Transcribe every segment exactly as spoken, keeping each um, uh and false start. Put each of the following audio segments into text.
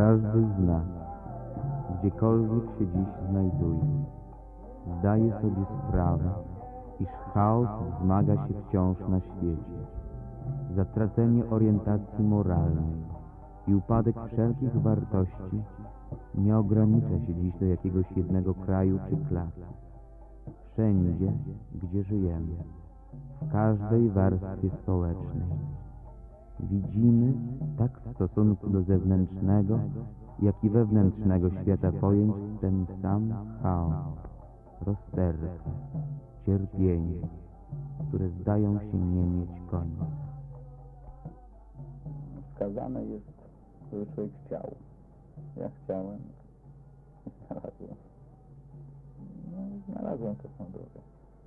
każdy z nas, gdziekolwiek się dziś znajduje, zdaje sobie sprawę, iż chaos wzmaga się wciąż na świecie. Zatracenie orientacji moralnej i upadek wszelkich wartości nie ogranicza się dziś do jakiegoś jednego kraju czy klasy. Wszędzie, gdzie żyjemy, w każdej warstwie społecznej, widzimy tak w stosunku do zewnętrznego, jak i wewnętrznego świata pojęć ten sam chaos, rozterkę, cierpienie, które zdają się nie mieć końca. Wskazane jest, żeby człowiek chciał. Ja chciałem i znalazłem. No, znalazłem tę drogę.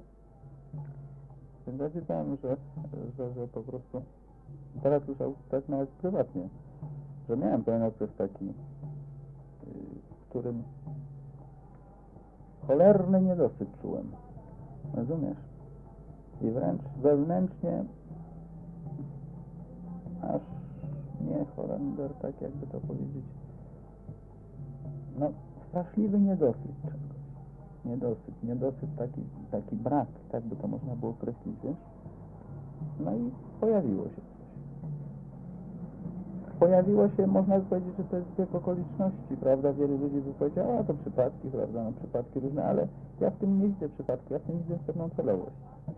Więc ja czytałem, że, że, że po prostu teraz już tak nawet prywatnie, że miałem pewien okres taki, w którym cholerny niedosyt czułem. Rozumiesz? I wręcz wewnętrznie aż nie Holender, tak jakby to powiedzieć, no straszliwy niedosyt czegoś. Niedosyt, niedosyt, taki, taki brak, tak by to można było określić, wiesz? No i pojawiło się coś. Pojawiło się, można powiedzieć, że to jest zbieg okoliczności, prawda? Wielu ludzi by powiedziało, a to przypadki, prawda? No przypadki różne, ale ja w tym nie widzę przypadku, ja w tym widzę pewną celowość.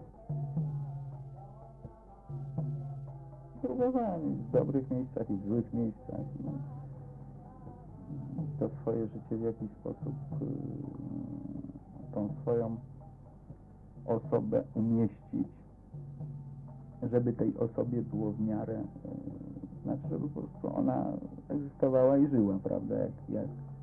Próbowałem w dobrych miejscach i w złych miejscach. No. To swoje życie w jakiś sposób, yy, tą swoją osobę umieścić, żeby tej osobie było w miarę, yy, znaczy, żeby po prostu ona egzystowała i żyła, prawda, jak, jak,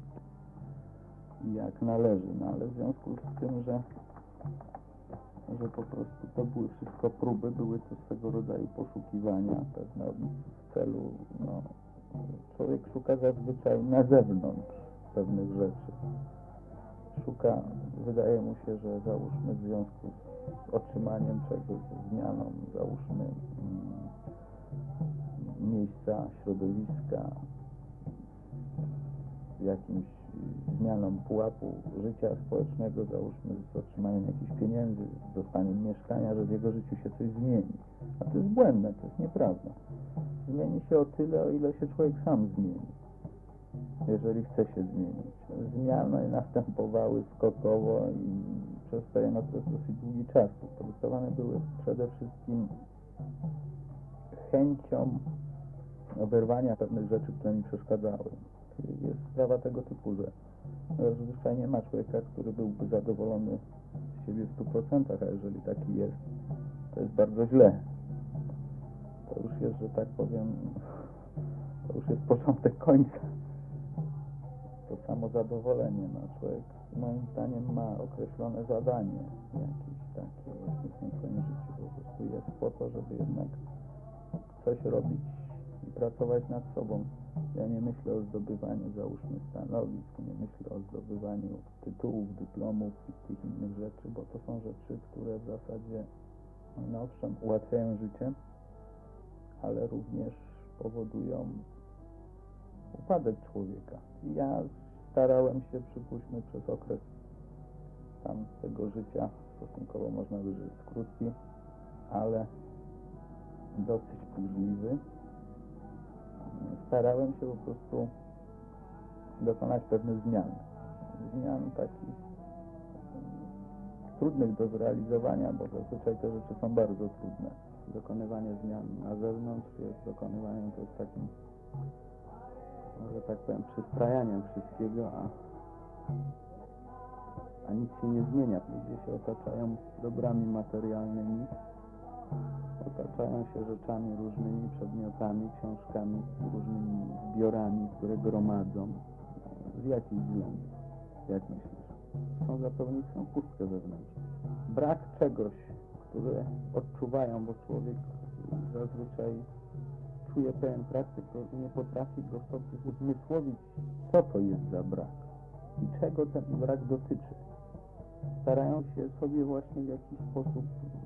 jak należy. No ale w związku z tym, że że po prostu to były wszystko próby, były to swego rodzaju poszukiwania pewne w celu, no, człowiek szuka zazwyczaj na zewnątrz pewnych rzeczy. Szuka, wydaje mu się, że załóżmy w związku z otrzymaniem czegoś, ze zmianą, załóżmy mm, miejsca, środowiska, jakimś zmianą pułapu życia społecznego, załóżmy z otrzymaniem jakichś pieniędzy, z dostaniem mieszkania, że w jego życiu się coś zmieni. A to jest błędne, to jest nieprawda. Zmieni się o tyle, o ile się człowiek sam zmieni, jeżeli chce się zmienić. Zmiany następowały skokowo i przez pewien okres dosyć długi czas. Podyktowane były przede wszystkim chęcią oberwania pewnych rzeczy, które mi przeszkadzały. Jest sprawa tego typu, że zazwyczaj nie ma człowieka, który byłby zadowolony z siebie w stu procentach, a jeżeli taki jest, to jest bardzo źle. To już jest, że tak powiem, to już jest początek końca. To samo zadowolenie. No, człowiek moim zdaniem ma określone zadanie jakieś takie właśnie w tym swoim życiu. Po prostu jest po to, żeby jednak coś robić i pracować nad sobą. Ja nie myślę o zdobywaniu, załóżmy, stanowisk, nie myślę o zdobywaniu tytułów, dyplomów i tych innych rzeczy, bo to są rzeczy, które w zasadzie, no owszem, ułatwiają życie, ale również powodują upadek człowieka. I ja starałem się, przypuśćmy, przez okres tam tego życia, stosunkowo można by rzec krótki, ale dosyć burzliwy, starałem się po prostu dokonać pewnych zmian. Zmian takich trudnych do zrealizowania, bo zazwyczaj te rzeczy są bardzo trudne. Dokonywanie zmian na zewnątrz jest dokonywaniem to jest takim, może tak powiem, przystrajaniem wszystkiego, a, a nic się nie zmienia. Ludzie się otaczają dobrami materialnymi, otaczają się rzeczami różnymi, przedmiotami, książkami, różnymi zbiorami, które gromadzą. Z jakich względów? Jak myślisz? Chcą zapełnić swoją pustkę wewnętrzną. Brak czegoś, które odczuwają, bo człowiek zazwyczaj czuje pewien brak, tylko nie potrafi go sobie uzmysłowić, co to jest za brak i czego ten brak dotyczy. Starają się sobie właśnie w jakiś sposób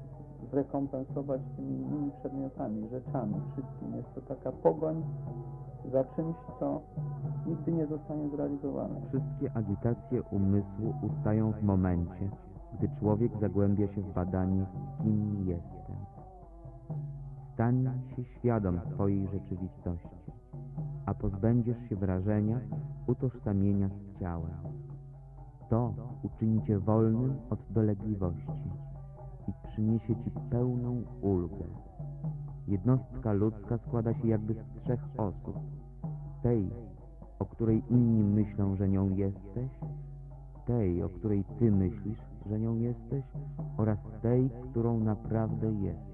zrekompensować tymi innymi przedmiotami, rzeczami, wszystkim. Jest to taka pogoń za czymś, co nigdy nie zostanie zrealizowane. Wszystkie agitacje umysłu ustają w momencie, gdy człowiek zagłębia się w badanie, kim jestem. Stań się świadom swojej rzeczywistości, a pozbędziesz się wrażenia utożsamienia z ciałem. To uczyni cię wolnym od dolegliwości i przyniesie ci pełną ulgę. Jednostka ludzka składa się jakby z trzech osób. Tej, o której inni myślą, że nią jesteś, tej, o której ty myślisz, że nią jesteś, oraz tej, którą naprawdę jesteś.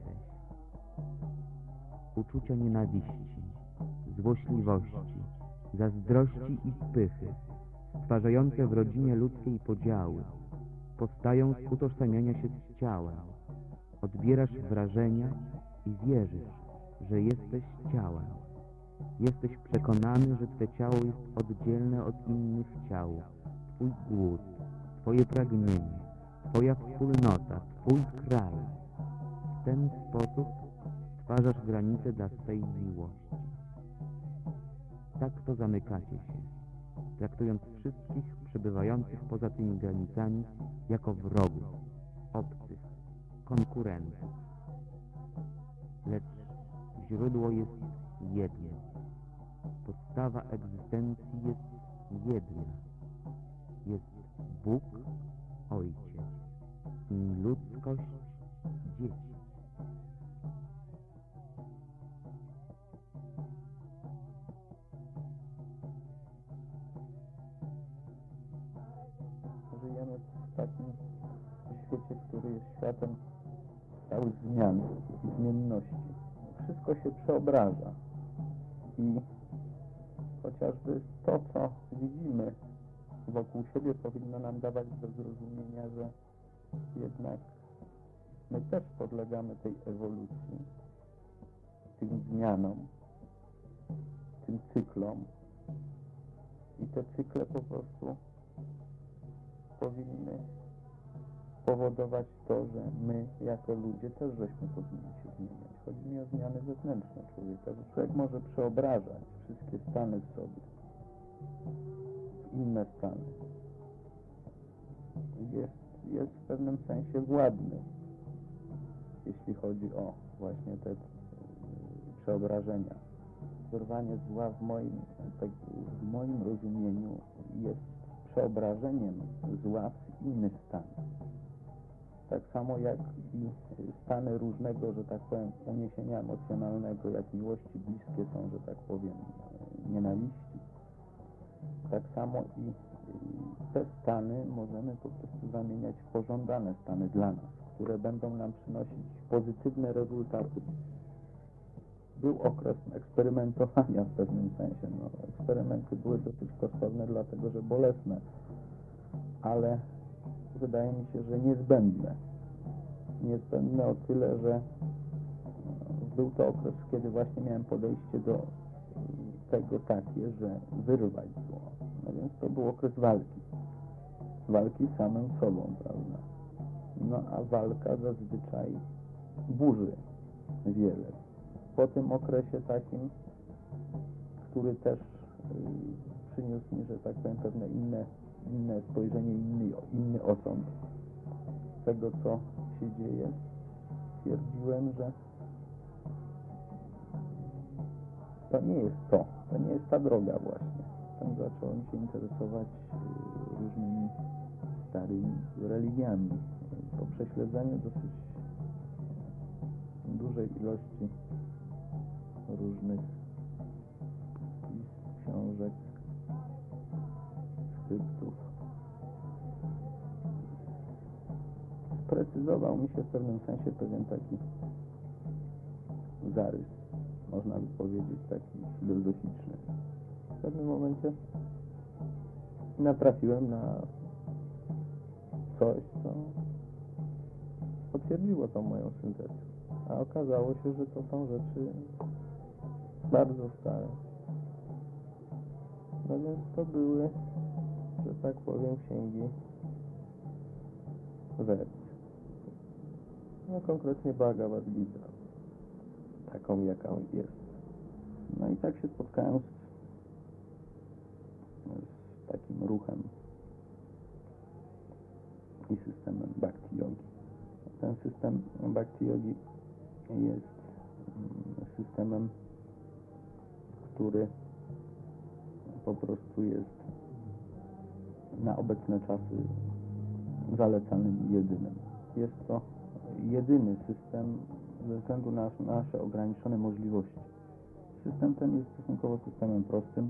Uczucia nienawiści, złośliwości, zazdrości i pychy, stwarzające w rodzinie ludzkiej podziały, powstają z utożsamiania się z ciałem. Odbierasz wrażenia i wierzysz, że jesteś ciałem. Jesteś przekonany, że twe ciało jest oddzielne od innych ciał. Twój głód, twoje pragnienie, twoja wspólnota, twój kraj. W ten sposób stwarzasz granice dla swej miłości. Tak to zamykacie się, traktując wszystkich przebywających poza tymi granicami jako wrogów, obcych, konkurentów. Lecz źródło jest jedno. Podstawa egzystencji jest jedna. Jest Bóg, Ojciec i ludzkość, dzieci. Żyjemy w takim świecie, który jest światem stałych zmian i zmienności. Wszystko się przeobraża i chociażby to, co widzimy wokół siebie, powinno nam dawać do zrozumienia, że jednak my też podlegamy tej ewolucji, tym zmianom, tym cyklom i te cykle po prostu powinny powodować to, że my jako ludzie też żeśmy powinni się zmieniać. Chodzi mi o zmiany wewnętrzne człowieka, że człowiek może przeobrażać wszystkie stany w sobie w inne stany. Jest, jest w pewnym sensie władny, jeśli chodzi o właśnie te przeobrażenia. Zerwanie zła w moim, tak, w moim rozumieniu jest przeobrażeniem zła w inny stan. Tak samo jak i stany różnego, że tak powiem, uniesienia emocjonalnego, jak miłości bliskie są, że tak powiem, nienawiści. Tak samo i te stany możemy po prostu zamieniać w pożądane stany dla nas, które będą nam przynosić pozytywne rezultaty. Był okres eksperymentowania w pewnym sensie. No, eksperymenty były dosyć kosztowne, dlatego że bolesne, ale wydaje mi się, że niezbędne. Niezbędne o tyle, że był to okres, kiedy właśnie miałem podejście do tego takie, że wyrwać zło. No więc to był okres walki. Walki z samym sobą, prawda? No a walka zazwyczaj burzy wiele. Po tym okresie takim, który też yy, przyniósł mi, że tak powiem, pewne inne, inne spojrzenie, inny, inny osąd tego, co się dzieje, stwierdziłem, że to nie jest to, to nie jest ta droga właśnie. Tam zacząłem się interesować yy, różnymi starymi religiami. Po prześledzeniu dosyć dużej ilości różnych pism, książek, skryptów, sprecyzował mi się w pewnym sensie pewien taki zarys, można by powiedzieć, taki filozoficzny. W pewnym momencie natrafiłem na coś, co potwierdziło tą moją syntezę. A okazało się, że to są rzeczy bardzo stare. No więc to były, że tak powiem, księgi Ved. No konkretnie Bhagavad Gita. Taką, jaką jest. No i tak się spotkałem z, z takim ruchem i systemem Bhakti Yogi. Ten system Bhakti Yogi jest systemem, który po prostu jest na obecne czasy zalecanym i jedynym. Jest to jedyny system ze względu na nasze ograniczone możliwości. System ten jest stosunkowo systemem prostym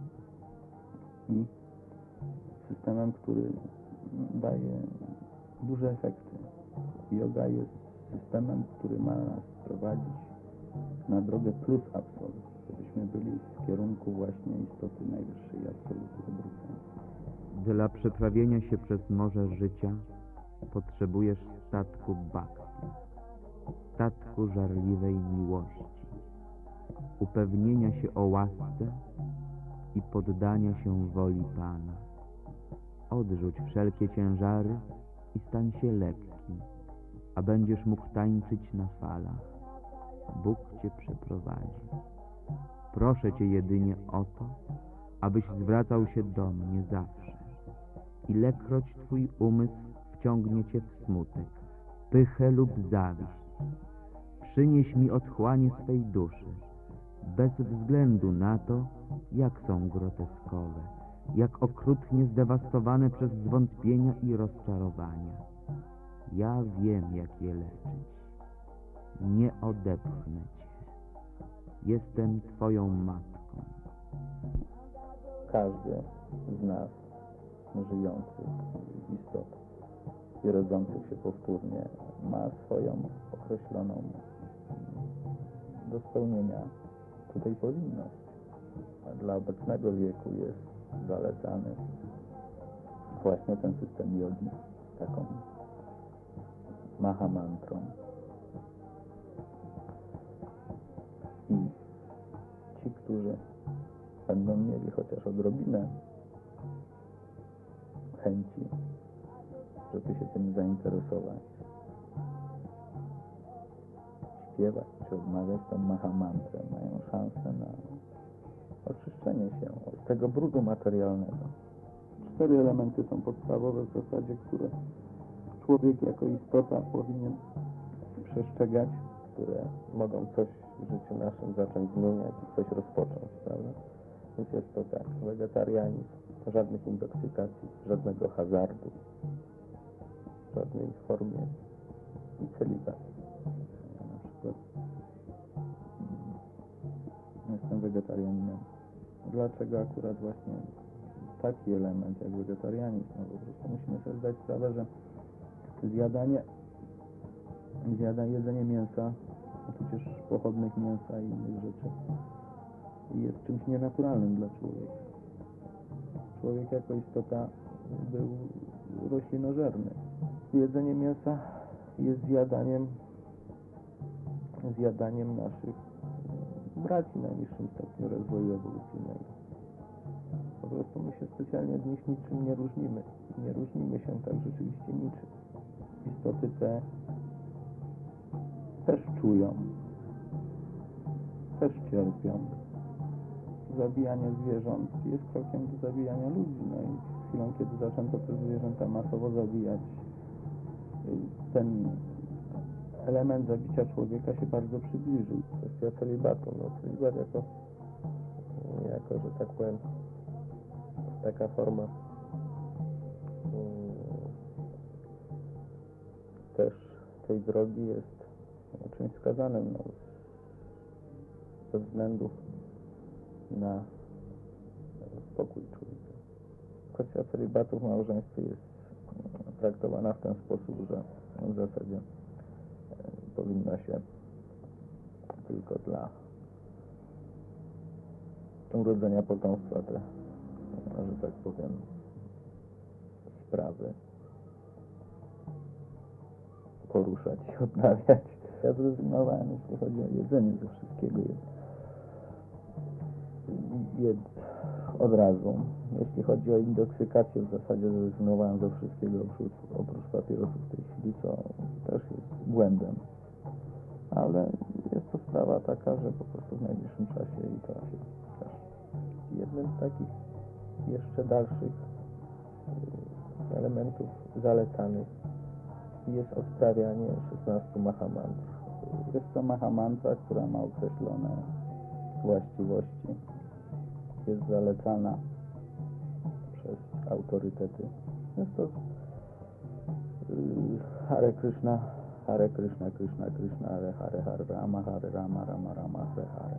i systemem, który daje duże efekty. Yoga jest systemem, który ma nas prowadzić na drogę plus absolut, żebyśmy byli w kierunku właśnie istoty najwyższej absolutu obrócenia. Dla przeprawienia się przez morze życia potrzebujesz statku bhakti, statku żarliwej miłości, upewnienia się o łasce i poddania się woli Pana. Odrzuć wszelkie ciężary i stań się lekki, a będziesz mógł tańczyć na falach. Bóg Cię przeprowadzi. Proszę Cię jedynie o to, abyś zwracał się do mnie zawsze. Ilekroć Twój umysł wciągnie Cię w smutek, pychę lub zawiść, przynieś mi otchłanie swej duszy, bez względu na to, jak są groteskowe, jak okrutnie zdewastowane przez zwątpienia i rozczarowania. Ja wiem, jak je leczyć. Nie odepchnę Cię. Jestem Twoją matką. Każdy z nas, żyjących istot i rodzących się powtórnie, ma swoją określoną do spełnienia tutaj powinność. A dla obecnego wieku jest zalecany właśnie ten system jogi, taką mahamantrą. I ci, którzy będą mieli chociaż odrobinę chęci, żeby się tym zainteresować, śpiewać czy odmawiać tą mahamantrę, mają szansę na oczyszczenie się z tego brudu materialnego. Cztery elementy są podstawowe w zasadzie, które człowiek jako istota powinien przestrzegać, które mogą coś w życiu naszym zacząć zmieniać i coś rozpocząć, prawda? Więc jest to tak, wegetarianizm, żadnych intoksykacji, żadnego hazardu, żadnej formie i celibat. Ja na przykład jestem wegetarianinem. Dlaczego akurat właśnie taki element jak wegetarianizm? No po prostu musimy sobie zdać sprawę, że zjadanie, zjadanie jedzenie mięsa, tudzież pochodnych mięsa i innych rzeczy jest czymś nienaturalnym dla człowieka. Człowiek jako istota był roślinożerny. Jedzenie mięsa jest zjadaniem zjadaniem naszych braci w najniższym stopniu rozwoju ewolucyjnego. Po prostu my się specjalnie od nich niczym nie różnimy. Nie różnimy się tak rzeczywiście niczym. Istoty te też czują, też cierpią. Zabijanie zwierząt jest krokiem do zabijania ludzi. No i chwilą, kiedy zaczęto te zwierzęta masowo zabijać, ten element zabicia człowieka się bardzo przybliżył. Kwestia celibatu. No, celibat jako, jako, że tak powiem, taka forma um, też tej drogi jest czymś wskazanym, no, ze względu na spokój człowieka. Kwestia celibatu w małżeństwie jest traktowana w ten sposób, że w zasadzie powinno się tylko dla urodzenia potomstwa te, że tak powiem, sprawy poruszać i odnawiać. Ja zrezygnowałem, jeśli chodzi o jedzenie, ze wszystkiego jest jed od razu. Jeśli chodzi o intoksykację, w zasadzie zrezygnowałem ze wszystkiego oprócz, oprócz papierosów w tej chwili, co też jest błędem. Ale jest to sprawa sprawa taka, że po prostu w najbliższym czasie i trafi. Jednym z takich jeszcze dalszych y, elementów zalecanych jest odprawianie szesnastu mahamantr. Jest to mahamantra, która ma określone właściwości. Jest zalecana przez autorytety. Jest to y, Hare Krishna, Hare Krishna, Krishna, Krishna, Hare Hare, Hare Rama, Hare Rama, Rama Rama, Hare Hare.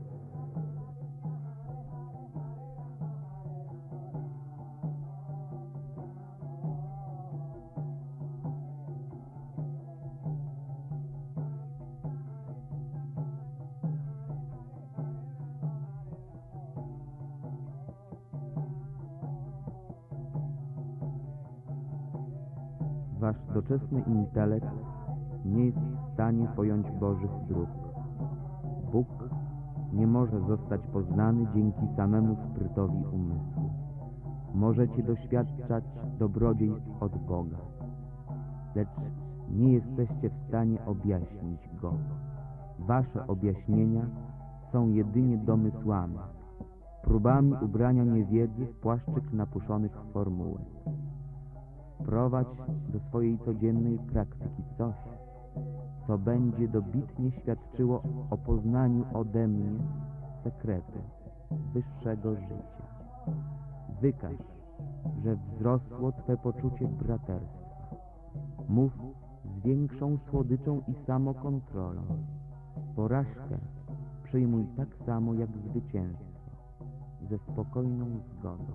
Wasz doczesny intelekt nie jest w stanie pojąć Bożych dróg. Bóg nie może zostać poznany dzięki samemu sprytowi umysłu. Możecie doświadczać dobrodziejstw od Boga, lecz nie jesteście w stanie objaśnić Go. Wasze objaśnienia są jedynie domysłami, próbami ubrania niewiedzy w płaszczyk napuszonych formułek. Wprowadź do swojej codziennej praktyki coś, co będzie dobitnie świadczyło o poznaniu ode mnie sekretu wyższego życia. Wykaż, że wzrosło Twe poczucie braterstwa. Mów z większą słodyczą i samokontrolą. Porażkę przyjmuj tak samo jak zwycięstwo, ze spokojną zgodą.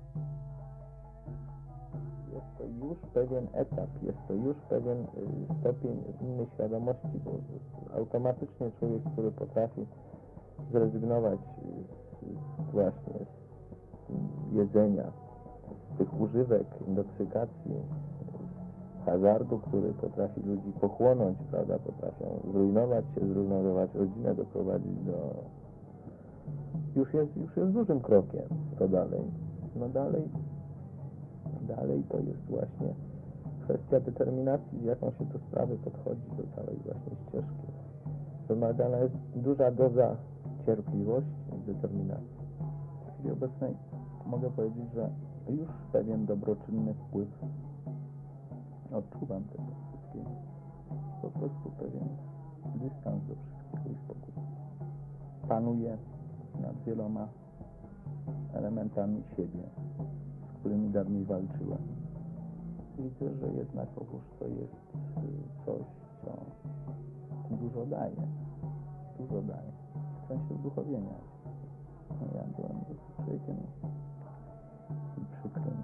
Jest to już pewien etap, jest to już pewien y, stopień innej świadomości, bo automatycznie człowiek, który potrafi zrezygnować z, właśnie z jedzenia, z tych używek, indoksykacji, hazardu, który potrafi ludzi pochłonąć, prawda, potrafią zrujnować się, zrujnować rodzinę, doprowadzić do... Już jest, już jest dużym krokiem. To dalej. No dalej Dalej to jest właśnie kwestia determinacji, z jaką się do sprawy podchodzi, do całej właśnie ścieżki. Wymagana jest duża doza cierpliwości i determinacji. W chwili obecnej mogę powiedzieć, że już pewien dobroczynny wpływ odczuwam tego wszystkiego. Po prostu pewien dystans do wszystkiego i spokój. Panuję nad wieloma elementami siebie, z którymi dawniej walczyłem. Widzę, że jednak oprócz to jest coś, co dużo daje. Dużo daje. W sensie uduchowienia. No ja byłem człowiekiem i przykrym,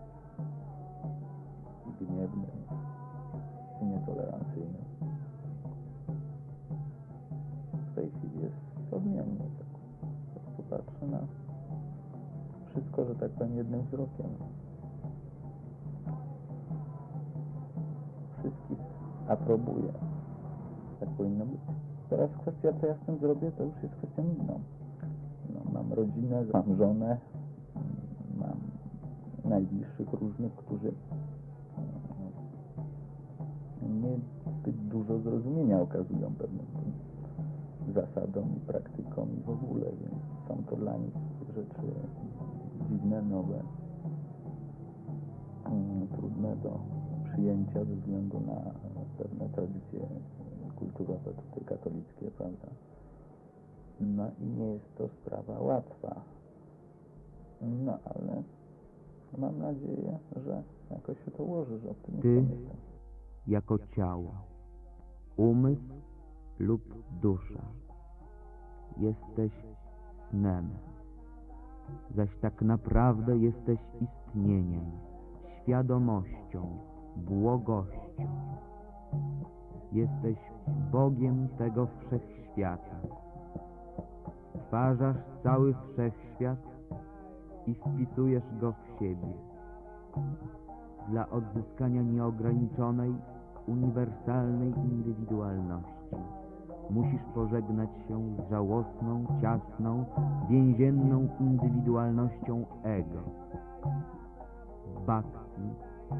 i gniewnym, i nietolerancyjnym. W tej chwili jest odmiennie. Tak. Po prostu patrzę na wszystko, że tak powiem, jednym wzrokiem. Wszystkich aprobuję. Tak powinno być. Teraz kwestia, co ja z tym zrobię, to już jest kwestią inną. No, mam rodzinę, mam żonę, mam najbliższych różnych, którzy nie zbyt dużo zrozumienia okazują pewnym zasadom i praktykom i w ogóle, więc są to dla nich rzeczy dziwne, nowe, trudne do przyjęcia ze względu na pewne tradycje kulturowe tutaj katolickie, prawda? No i nie jest to sprawa łatwa. No ale mam nadzieję, że jakoś się to ułoży, że optymistą Ty, jestem. jako ciało, umysł lub dusza, jesteś snem, zaś tak naprawdę jesteś istnieniem, świadomością, błogością. Jesteś Bogiem tego wszechświata. Stwarzasz cały wszechświat i wpisujesz go w siebie. Dla odzyskania nieograniczonej, uniwersalnej indywidualności musisz pożegnać się z żałosną, ciasną, więzienną indywidualnością ego. Bhakti,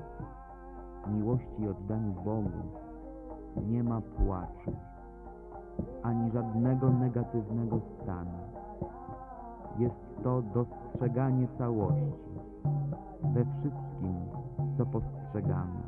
miłości i oddaniu Bogu, nie ma płaczu. ani żadnego negatywnego stanu. Jest to dostrzeganie całości we wszystkim, co postrzegamy.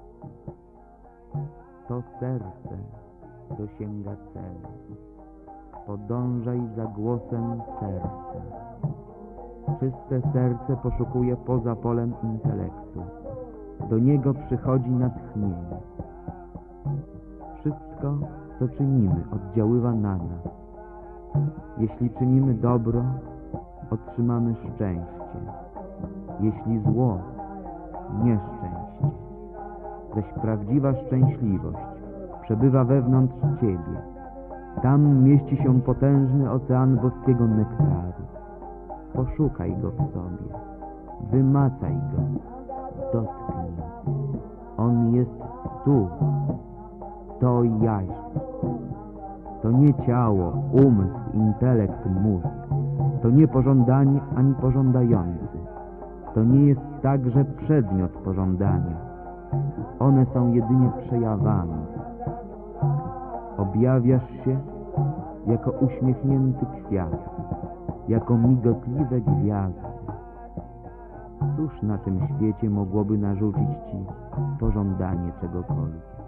To serce dosięga celu. Podążaj za głosem serca. Czyste serce poszukuje poza polem intelektu. Do niego przychodzi natchnienie. Wszystko, co czynimy, oddziaływa na nas. Jeśli czynimy dobro, otrzymamy szczęście. Jeśli zło, nieszczęście. Zaś prawdziwa szczęśliwość przebywa wewnątrz ciebie. Tam mieści się potężny ocean boskiego nektaru. Poszukaj go w sobie, wymacaj go, dotknij. On jest tu, to jaźń. To nie ciało, umysł, intelekt, mózg. To nie pożądanie ani pożądający. To nie jest także przedmiot pożądania. One są jedynie przejawami. Objawiasz się jako uśmiechnięty kwiat, jako migotliwe gwiazdy. Cóż na tym świecie mogłoby narzucić ci pożądanie czegokolwiek?